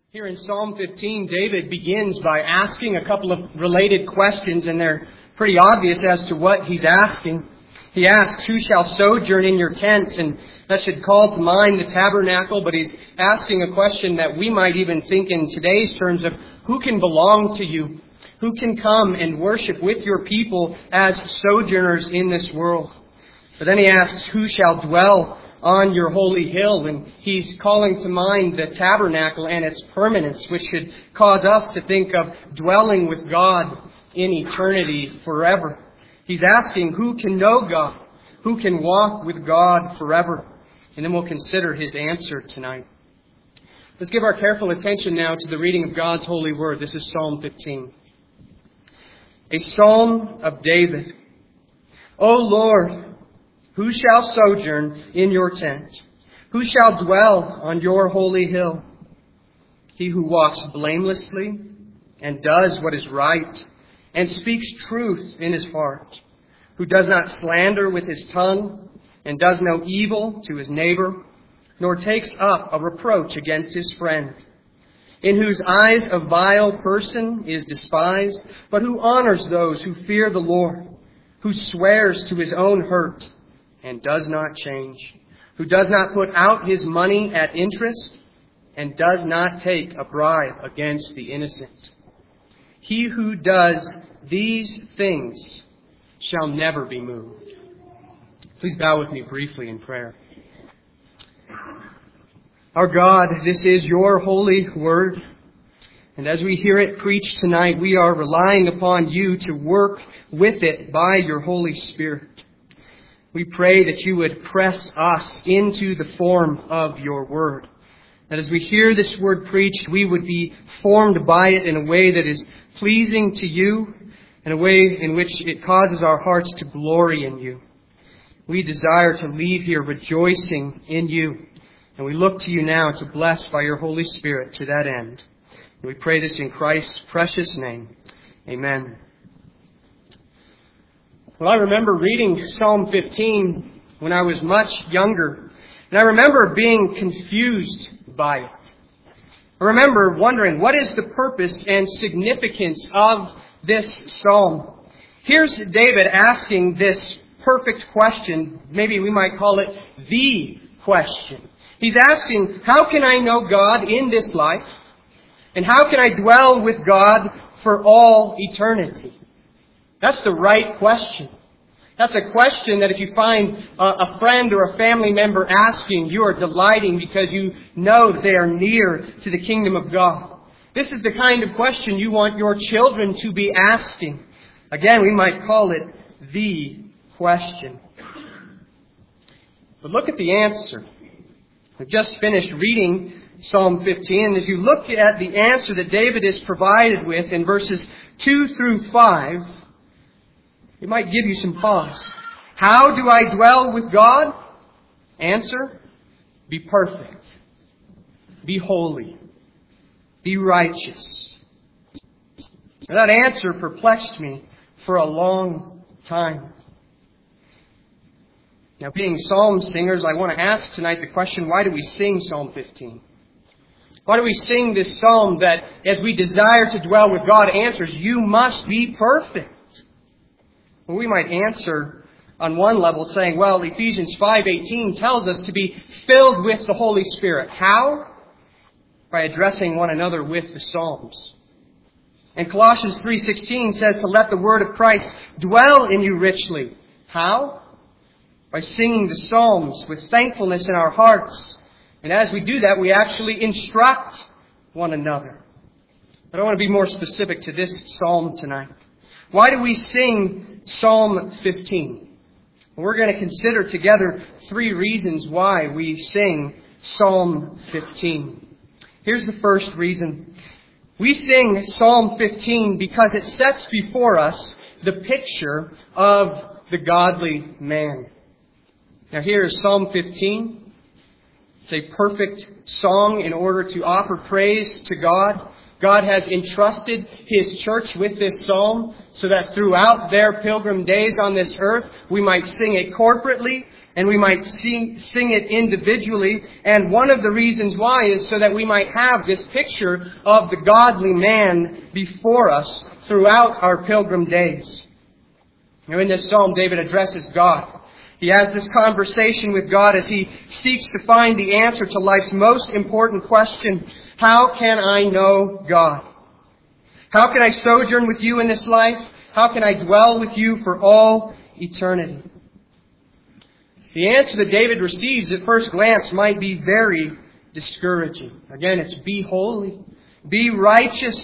Here in Psalm 15, David begins by asking a couple of related questions, and they're pretty obvious as to what he's asking. He asks, who shall sojourn in your tent? And that should call to mind the tabernacle, but he's asking a question that we might even think in today's terms of who can belong to you? Who can come and worship with your people as sojourners in this world? But then he asks, who shall dwell on your holy hill? And he's calling to mind the tabernacle and its permanence, which should cause us to think of dwelling with God in eternity forever. He's asking, who can know God? Who can walk with God forever? And then we'll consider his answer tonight. Let's give our careful attention now to the reading of God's holy word. This is Psalm 15. A psalm of David. O Lord, who shall sojourn in your tent? Who shall dwell on your holy hill? He who walks blamelessly and does what is right and speaks truth in his heart, who does not slander with his tongue and does no evil to his neighbor, nor takes up a reproach against his friend, in whose eyes a vile person is despised, but who honors those who fear the Lord, who swears to his own hurt and does not change, who does not put out his money at interest and does not take a bribe against the innocent. He who does these things shall never be moved. Please bow with me briefly in prayer. Our God, this is your holy word. And as we hear it preached tonight, we are relying upon you to work with it by your Holy Spirit. We pray that you would press us into the form of your word. That as we hear this word preached, we would be formed by it in a way that is pleasing to you, in a way in which it causes our hearts to glory in you. We desire to leave here rejoicing in you. And we look to you now to bless by your Holy Spirit to that end. And we pray this in Christ's precious name. Amen. Well, I remember reading Psalm 15 when I was much younger. And I remember being confused by it. I remember wondering, what is the purpose and significance of this psalm? Here's David asking this perfect question. Maybe we might call it the question. He's asking, how can I know God in this life? And how can I dwell with God for all eternity? That's the right question. That's a question that if you find a friend or a family member asking, you are delighting because you know that they are near to the kingdom of God. This is the kind of question you want your children to be asking. Again, we might call it the question. But look at the answer. We've just finished reading Psalm 15. And as you look at the answer that David is provided with in verses 2 through 5, it might give you some pause. How do I dwell with God? Answer, be perfect. Be holy. Be righteous. Now, that answer perplexed me for a long time. Now, being psalm singers, I want to ask tonight the question, why do we sing Psalm 15? Why do we sing this psalm that, as we desire to dwell with God, answers, you must be perfect? Well, we might answer on one level saying, well, Ephesians 5:18 tells us to be filled with the Holy Spirit. How? By addressing one another with the Psalms. And Colossians 3:16 says to let the word of Christ dwell in you richly. How? By singing the Psalms with thankfulness in our hearts. And as we do that, we actually instruct one another. But I want to be more specific to this psalm tonight. Why do we sing Psalm 15? Well, we're going to consider together 3 reasons why we sing Psalm 15. Here's the first reason. We sing Psalm 15 because it sets before us the picture of the godly man. Now here is Psalm 15. It's a perfect song in order to offer praise to God. God has entrusted His church with this psalm so that throughout their pilgrim days on this earth, we might sing it corporately and we might sing it individually. And one of the reasons why is so that we might have this picture of the godly man before us throughout our pilgrim days. Now, in this psalm, David addresses God. He has this conversation with God as he seeks to find the answer to life's most important question: how can I know God? How can I sojourn with you in this life? How can I dwell with you for all eternity? The answer that David receives at first glance might be very discouraging. Again, it's be holy, be righteous.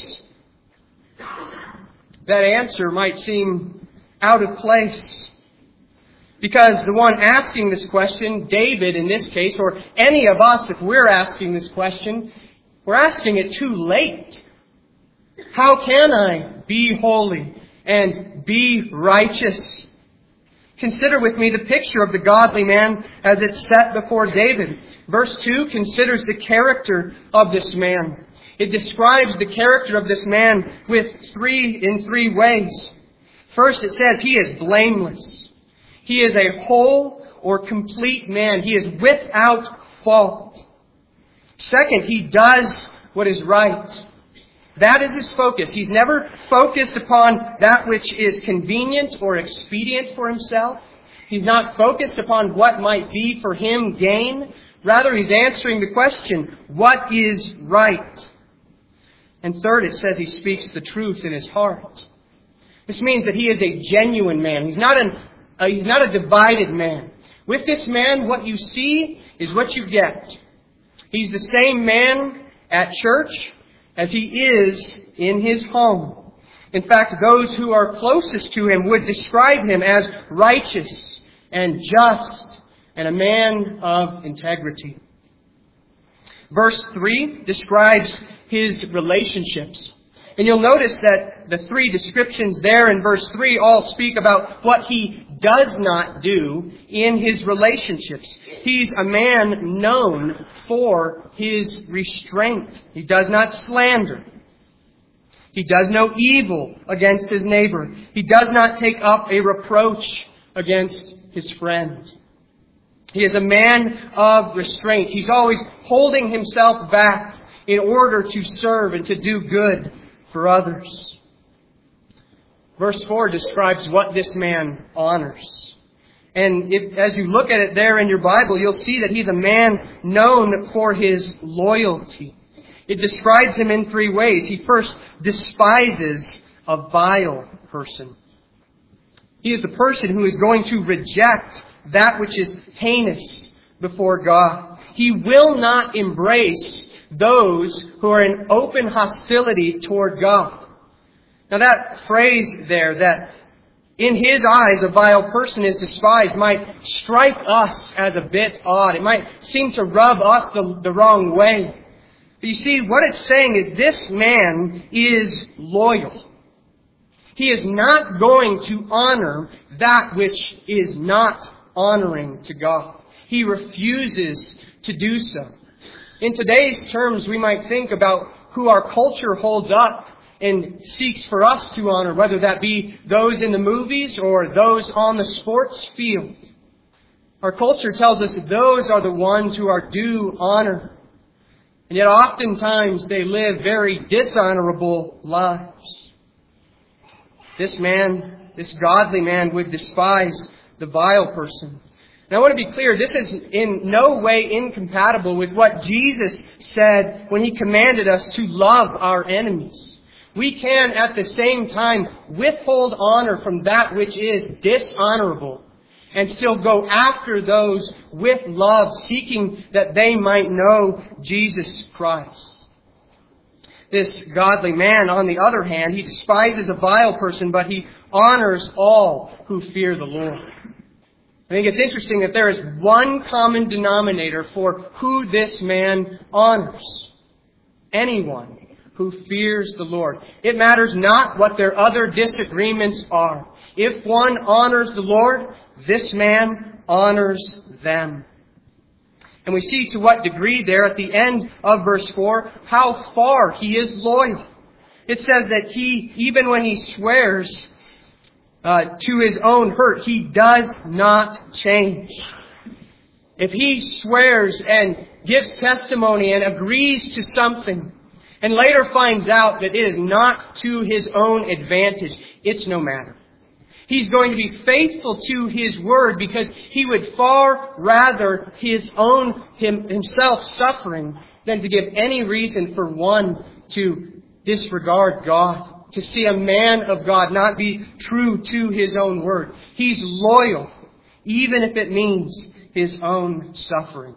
That answer might seem out of place. Because the one asking this question, David in this case, or any of us if we're asking this question, we're asking it too late. How can I be holy and be righteous? Consider with me the picture of the godly man as it's set before David. Verse 2 considers the character of this man. It describes the character of this man in three ways. First, it says he is blameless. He is a whole or complete man. He is without fault. Second, he does what is right. That is his focus. He's never focused upon that which is convenient or expedient for himself. He's not focused upon what might be for him gain. Rather, he's answering the question, what is right? And third, it says he speaks the truth in his heart. This means that he is a genuine man. He's not a divided man. With this man, what you see is what you get. He's the same man at church as he is in his home. In fact, those who are closest to him would describe him as righteous and just and a man of integrity. Verse 3 describes his relationships. And you'll notice that the three descriptions there in verse 3 all speak about what he does not do in his relationships. He's a man known for his restraint. He does not slander. He does no evil against his neighbor. He does not take up a reproach against his friend. He is a man of restraint. He's always holding himself back in order to serve and to do good for others. Verse 4 describes what this man honors. And as you look at it there in your Bible, you'll see that he's a man known for his loyalty. It describes him in three ways. He first despises a vile person. He is a person who is going to reject that which is heinous before God. He will not embrace those who are in open hostility toward God. Now that phrase there, that in his eyes a vile person is despised, might strike us as a bit odd. It might seem to rub us the wrong way. But you see, what it's saying is this man is loyal. He is not going to honor that which is not honoring to God. He refuses to do so. In today's terms, we might think about who our culture holds up and seeks for us to honor, whether that be those in the movies or those on the sports field. Our culture tells us that those are the ones who are due honor. And yet oftentimes they live very dishonorable lives. This man, this godly man, would despise the vile person. And I want to be clear, this is in no way incompatible with what Jesus said when He commanded us to love our enemies. We can at the same time withhold honor from that which is dishonorable and still go after those with love, seeking that they might know Jesus Christ. This godly man, on the other hand, he despises a vile person, but he honors all who fear the Lord. I think it's interesting that there is one common denominator for who this man honors. Anyone who fears the Lord. It matters not what their other disagreements are. If one honors the Lord, this man honors them. And we see to what degree there at the end of verse 4, how far he is loyal. It says that he, even when he swears to his own hurt, he does not change. If he swears and gives testimony and agrees to something, and later finds out that it is not to his own advantage, it's no matter. He's going to be faithful to his word because he would far rather himself suffering than to give any reason for one to disregard God, to see a man of God not be true to his own word. He's loyal, even if it means his own suffering.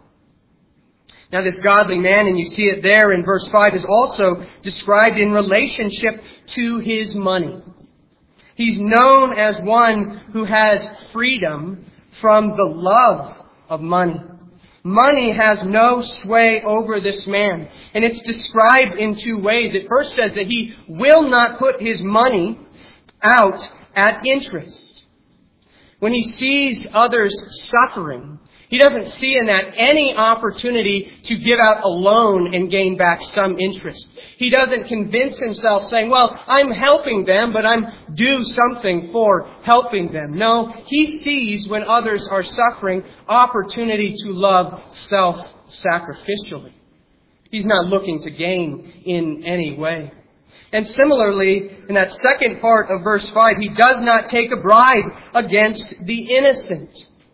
Now this godly man, and you see it there in verse 5, is also described in relationship to his money. He's known as one who has freedom from the love of money. Money has no sway over this man. And it's described in two ways. It first says that he will not put his money out at interest. When he sees others suffering, he doesn't see in that any opportunity to give out a loan and gain back some interest. He doesn't convince himself saying, well, I'm helping them, but I'm due something for helping them. No, he sees when others are suffering opportunity to love self-sacrificially. He's not looking to gain in any way. And similarly, in that second part of verse 5, he does not take a bribe against the innocent.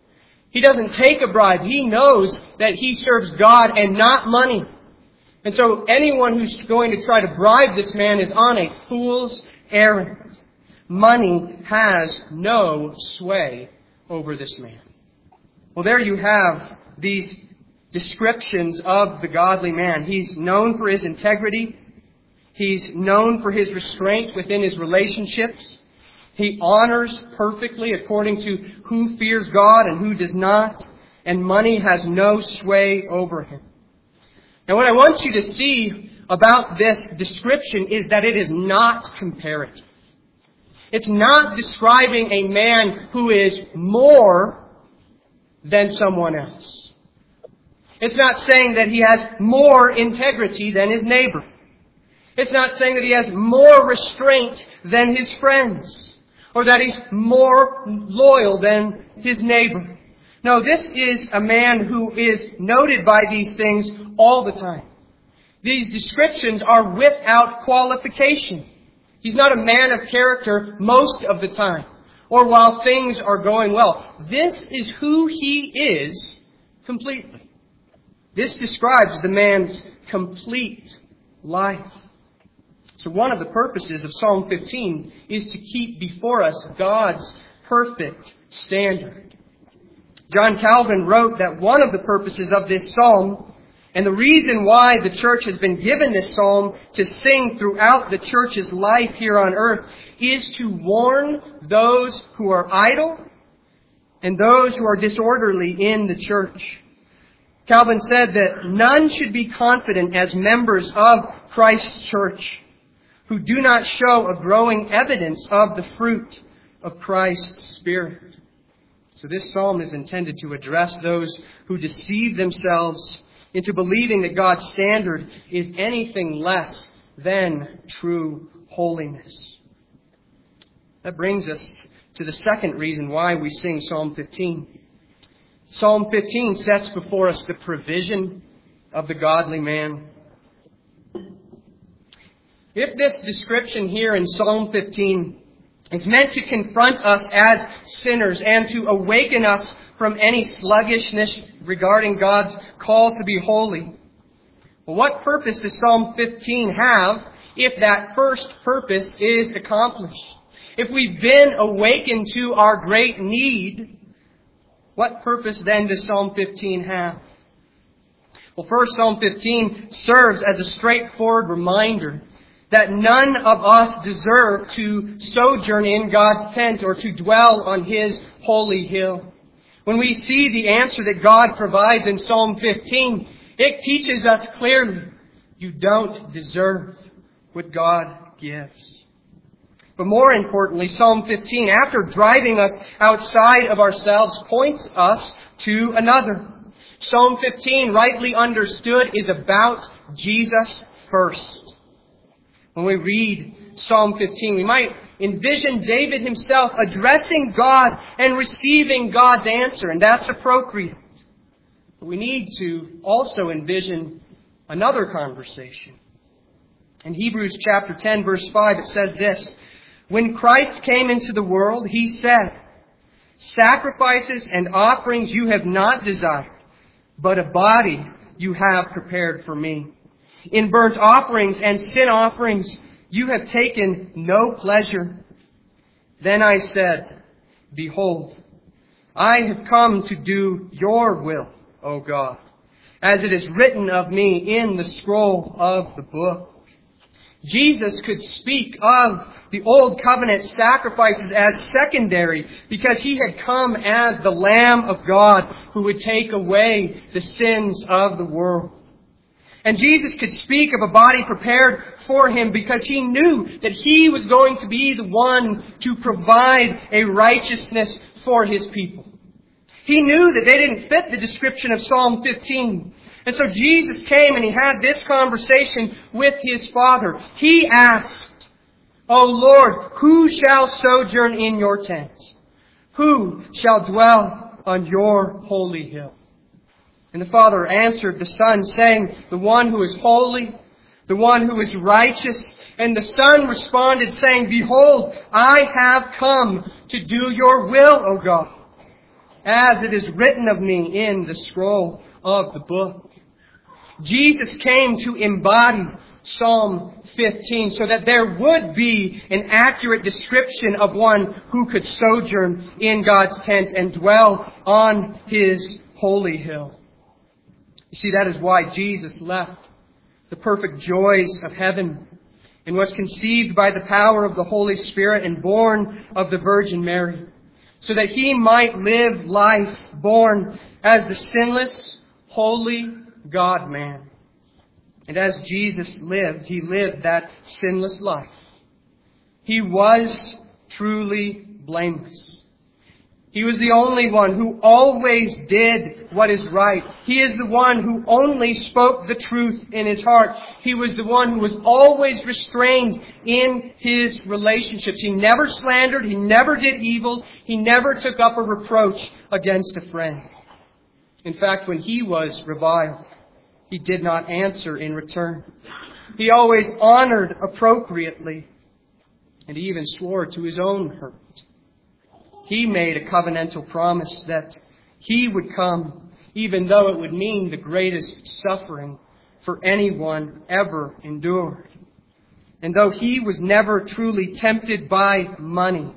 He doesn't take a bribe. He knows that he serves God and not money. And so anyone who's going to try to bribe this man is on a fool's errand. Money has no sway over this man. Well, there you have these descriptions of the godly man. He's known for his integrity. He's known for his restraint within his relationships. He honors perfectly according to who fears God and who does not. And money has no sway over him. Now what I want you to see about this description is that it is not comparative. It's not describing a man who is more than someone else. It's not saying that he has more integrity than his neighbor. It's not saying that he has more restraint than his friends, or that he's more loyal than his neighbor. No, this is a man who is noted by these things all the time. These descriptions are without qualification. He's not a man of character most of the time, or while things are going well. This is who he is completely. This describes the man's complete life. So one of the purposes of Psalm 15 is to keep before us God's perfect standard. John Calvin wrote that one of the purposes of this psalm, and the reason why the church has been given this psalm to sing throughout the church's life here on earth, is to warn those who are idle and those who are disorderly in the church. Calvin said that none should be confident as members of Christ's church who do not show a growing evidence of the fruit of Christ's Spirit. So this psalm is intended to address those who deceive themselves into believing that God's standard is anything less than true holiness. That brings us to the second reason why we sing Psalm 15. Psalm 15 sets before us the provision of the godly man. If this description here in Psalm 15 is meant to confront us as sinners and to awaken us from any sluggishness regarding God's call to be holy, well, what purpose does Psalm 15 have if that first purpose is accomplished? If we've been awakened to our great need, what purpose then does Psalm 15 have? Well, first, Psalm 15 serves as a straightforward reminder that none of us deserve to sojourn in God's tent or to dwell on His holy hill. When we see the answer that God provides in Psalm 15, it teaches us clearly, you don't deserve what God gives. But more importantly, Psalm 15, after driving us outside of ourselves, points us to another. Psalm 15, rightly understood, is about Jesus first. When we read Psalm 15, we might envision David himself addressing God and receiving God's answer, and that's appropriate. But we need to also envision another conversation. In Hebrews chapter 10, verse 5, it says this: "When Christ came into the world, He said, 'Sacrifices and offerings you have not desired, but a body you have prepared for me. In burnt offerings and sin offerings you have taken no pleasure.' Then I said, 'Behold, I have come to do your will, O God, as it is written of me in the scroll of the book.'" Jesus could speak of the Old Covenant sacrifices as secondary because He had come as the Lamb of God who would take away the sins of the world. And Jesus could speak of a body prepared for Him because He knew that He was going to be the one to provide a righteousness for His people. He knew that they didn't fit the description of Psalm 15. And so Jesus came and He had this conversation with His Father. He asked, "O Lord, who shall sojourn in your tent? Who shall dwell on your holy hill?" And the Father answered the Son, saying, "The one who is holy, the one who is righteous." And the Son responded, saying, "Behold, I have come to do your will, O God, as it is written of me in the scroll of the book." Jesus came to embody Psalm 15 so that there would be an accurate description of one who could sojourn in God's tent and dwell on His holy hill. You see, that is why Jesus left the perfect joys of heaven and was conceived by the power of the Holy Spirit and born of the Virgin Mary, so that He might live life born as the sinless, holy God-man. And as Jesus lived, He lived that sinless life. He was truly blameless. He was the only one who always did what is right. He is the one who only spoke the truth in His heart. He was the one who was always restrained in His relationships. He never slandered. He never did evil. He never took up a reproach against a friend. In fact, when He was reviled, He did not answer in return. He always honored appropriately, and He even swore to His own hurt. He made a covenantal promise that He would come, even though it would mean the greatest suffering for anyone ever endured. And though He was never truly tempted by money,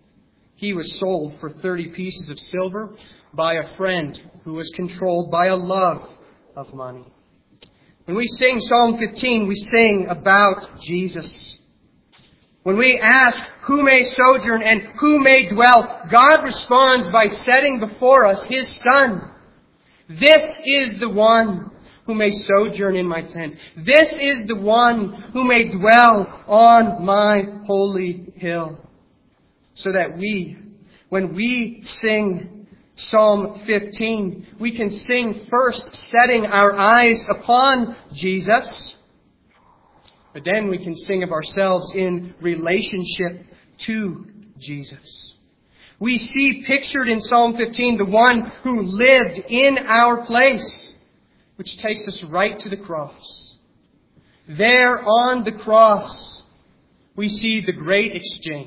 He was sold for 30 pieces of silver by a friend who was controlled by a love of money. When we sing Psalm 15, we sing about Jesus. When we ask who may sojourn and who may dwell, God responds by setting before us His Son. "This is the one who may sojourn in my tent. This is the one who may dwell on my holy hill." So that when we sing Psalm 15, we can sing first setting our eyes upon Jesus, but then we can sing of ourselves in relationship to Jesus. We see pictured in Psalm 15 the one who lived in our place, which takes us right to the cross. There on the cross, we see the great exchange.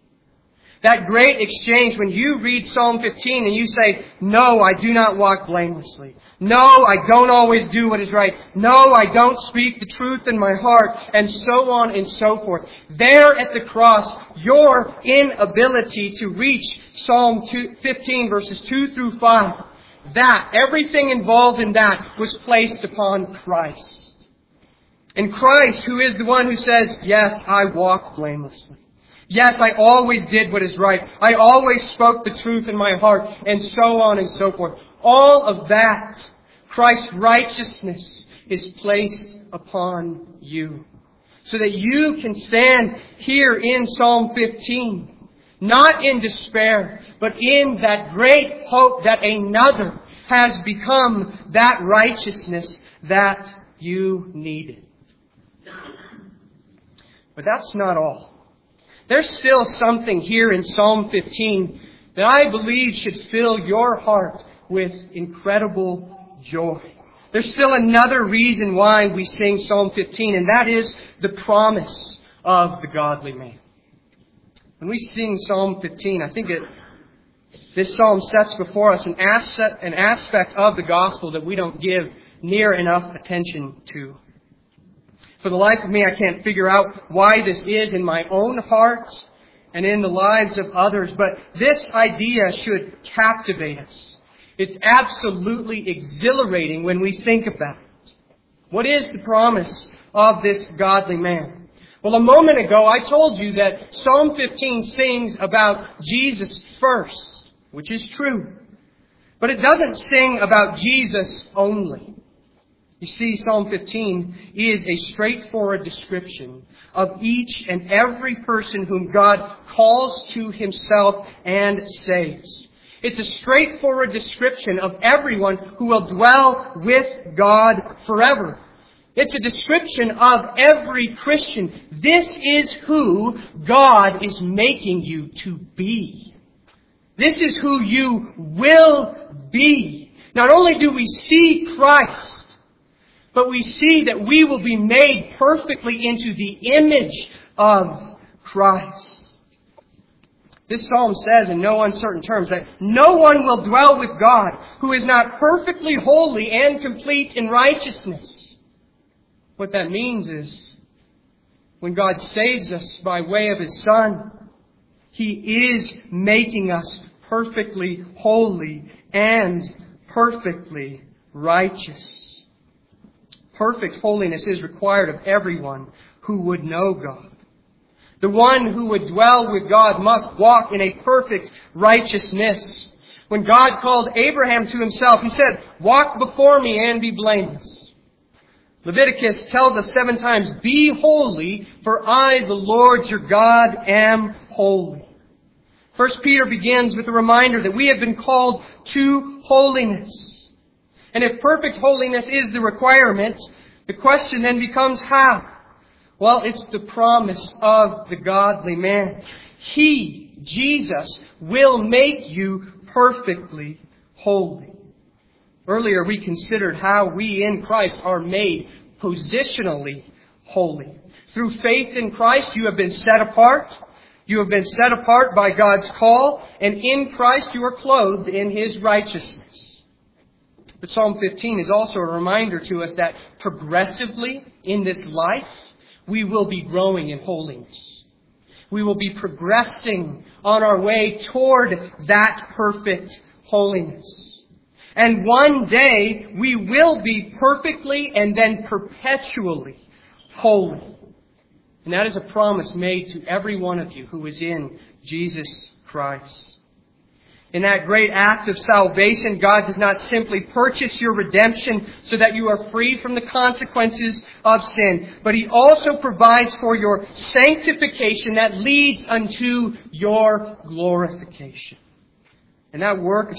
That great exchange when you read Psalm 15 and you say, "No, I do not walk blamelessly. No, I don't always do what is right. No, I don't speak the truth in my heart," and so on and so forth. There at the cross, your inability to reach Psalm 15 verses 2 through 5, that, everything involved in that was placed upon Christ. And Christ, who is the one who says, "Yes, I walk blamelessly. Yes, I always did what is right. I always spoke the truth in my heart," and so on and so forth. All of that, Christ's righteousness, is placed upon you. So that you can stand here in Psalm 15, not in despair, but in that great hope that another has become that righteousness that you needed. But that's not all. There's still something here in Psalm 15 that I believe should fill your heart with incredible joy. There's still another reason why we sing Psalm 15, and that is the promise of the godly man. When we sing Psalm 15, I think this psalm sets before us an aspect of the gospel that we don't give near enough attention to. For the life of me, I can't figure out why this is in my own heart and in the lives of others, but this idea should captivate us. It's absolutely exhilarating when we think about it. What is the promise of this godly man? Well, a moment ago, I told you that Psalm 15 sings about Jesus first, which is true. But it doesn't sing about Jesus only. You see, Psalm 15 is a straightforward description of each and every person whom God calls to Himself and saves. It's a straightforward description of everyone who will dwell with God forever. It's a description of every Christian. This is who God is making you to be. This is who you will be. Not only do we see Christ, but we see that we will be made perfectly into the image of Christ. This psalm says in no uncertain terms that no one will dwell with God who is not perfectly holy and complete in righteousness. What that means is when God saves us by way of His Son, He is making us perfectly holy and perfectly righteous. Perfect holiness is required of everyone who would know God. The one who would dwell with God must walk in a perfect righteousness. When God called Abraham to Himself, He said, "Walk before me and be blameless." Leviticus tells us 7 times, "Be holy, for I, the Lord your God, am holy." 1 Peter begins with a reminder that we have been called to holiness. And if perfect holiness is the requirement, the question then becomes how? Well, it's the promise of the godly man. He, Jesus, will make you perfectly holy. Earlier we considered how we in Christ are made positionally holy. Through faith in Christ, you have been set apart. You have been set apart by God's call, and in Christ you are clothed in His righteousness. But Psalm 15 is also a reminder to us that progressively in this life, we will be growing in holiness. We will be progressing on our way toward that perfect holiness. And one day, we will be perfectly and then perpetually holy. And that is a promise made to every one of you who is in Jesus Christ. In that great act of salvation, God does not simply purchase your redemption so that you are free from the consequences of sin, but He also provides for your sanctification that leads unto your glorification. And that work of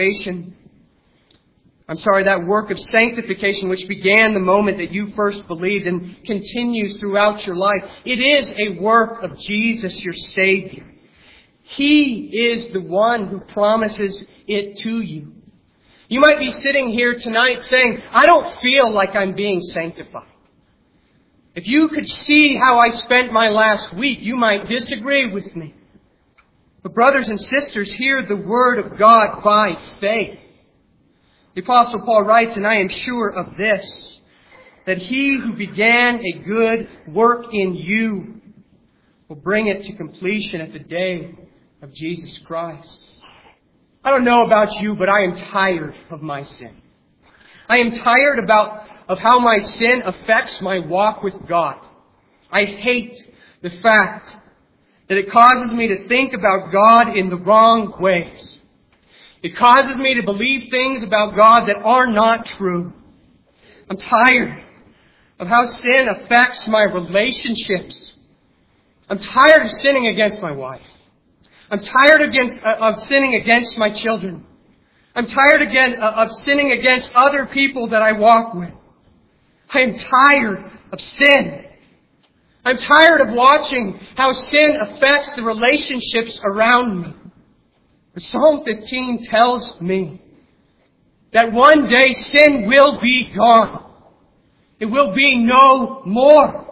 sanctification, which began the moment that you first believed and continues throughout your life, it is a work of Jesus, your Savior. He is the one who promises it to you. You might be sitting here tonight saying, "I don't feel like I'm being sanctified." If you could see how I spent my last week, you might disagree with me. But brothers and sisters, hear the word of God by faith. The Apostle Paul writes, "And I am sure of this, that He who began a good work in you will bring it to completion at the day of Jesus Christ." I don't know about you, but I am tired of my sin. I am tired of how my sin affects my walk with God. I hate the fact that it causes me to think about God in the wrong ways. It causes me to believe things about God that are not true. I'm tired of how sin affects my relationships. I'm tired of sinning against my wife. I'm tired of sinning against my children. I'm tired again of sinning against other people that I walk with. I am tired of sin. I'm tired of watching how sin affects the relationships around me. But Psalm 15 tells me that one day sin will be gone. It will be no more.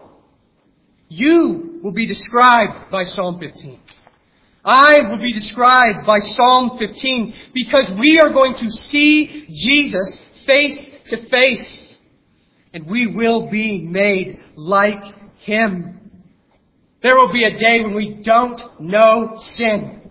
You will be described by Psalm 15. I will be described by Psalm 15 because we are going to see Jesus face to face. And we will be made like Him. There will be a day when we don't know sin.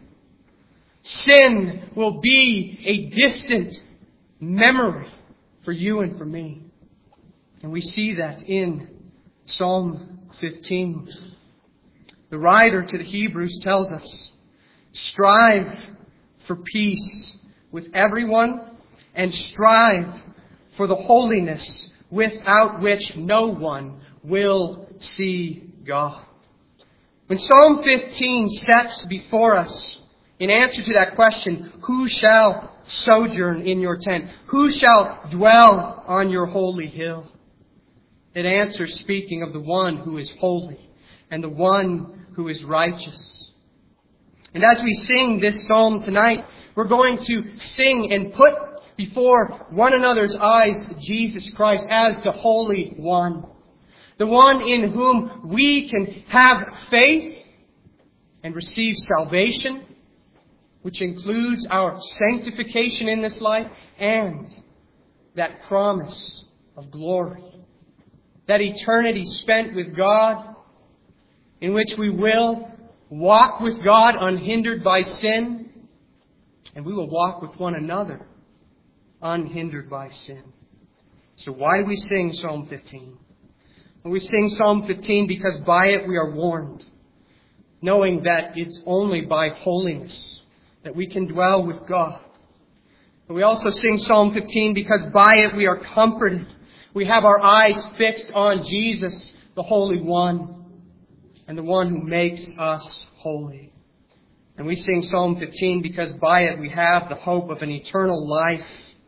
Sin will be a distant memory for you and for me. And we see that in Psalm 15. The writer to the Hebrews tells us, strive for peace with everyone and strive for the holiness without which no one will see God. When Psalm 15 sets before us, in answer to that question, who shall sojourn in your tent? Who shall dwell on your holy hill? It answers speaking of the one who is holy and the one who is righteous. And as we sing this psalm tonight, we're going to sing and put before one another's eyes Jesus Christ as the Holy One. The one in whom we can have faith and receive salvation, which includes our sanctification in this life and that promise of glory. That eternity spent with God, in which we will walk with God unhindered by sin, and we will walk with one another unhindered by sin. So why do we sing Psalm 15? Well, we sing Psalm 15 because by it we are warned, knowing that it's only by holiness that we can dwell with God. But we also sing Psalm 15 because by it we are comforted. We have our eyes fixed on Jesus, the Holy One, and the one who makes us holy. And we sing Psalm 15 because by it we have the hope of an eternal life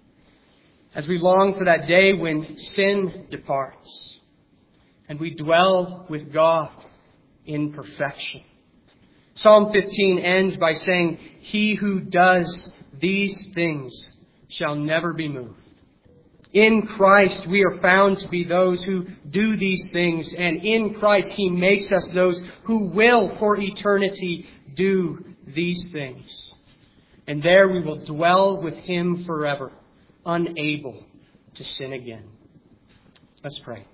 as we long for that day when sin departs and we dwell with God in perfection. Psalm 15 ends by saying, he who does these things shall never be moved. In Christ we are found to be those who do these things, and in Christ He makes us those who will for eternity do these things. And there we will dwell with Him forever, unable to sin again. Let's pray.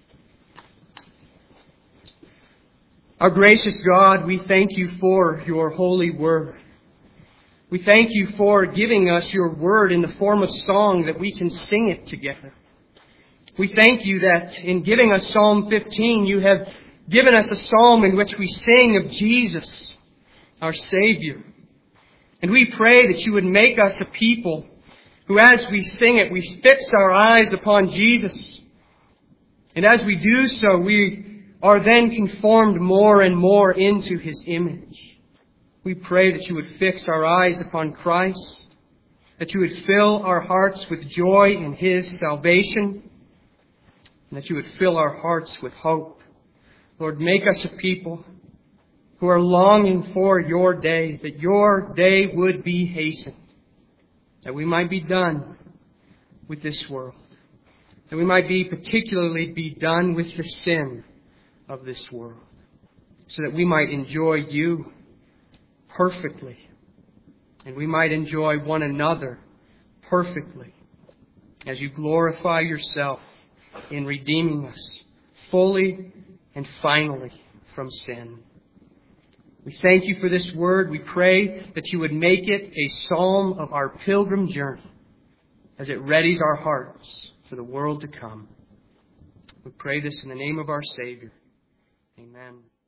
Our gracious God, we thank You for Your holy word. We thank You for giving us Your word in the form of song that we can sing it together. We thank You that in giving us Psalm 15, You have given us a psalm in which we sing of Jesus, our Savior. And we pray that You would make us a people who, as we sing it, we fix our eyes upon Jesus. And as we do so, we are then conformed more and more into His image. We pray that You would fix our eyes upon Christ, that You would fill our hearts with joy in His salvation, and that You would fill our hearts with hope. Lord, make us a people who are longing for Your day, that Your day would be hastened, that we might be done with this world, that we might particularly be done with the sin of this world, so that we might enjoy You perfectly, and we might enjoy one another perfectly as You glorify Yourself in redeeming us fully and finally from sin. We thank You for this word. We pray that You would make it a psalm of our pilgrim journey as it readies our hearts for the world to come. We pray this in the name of our Savior. Amen.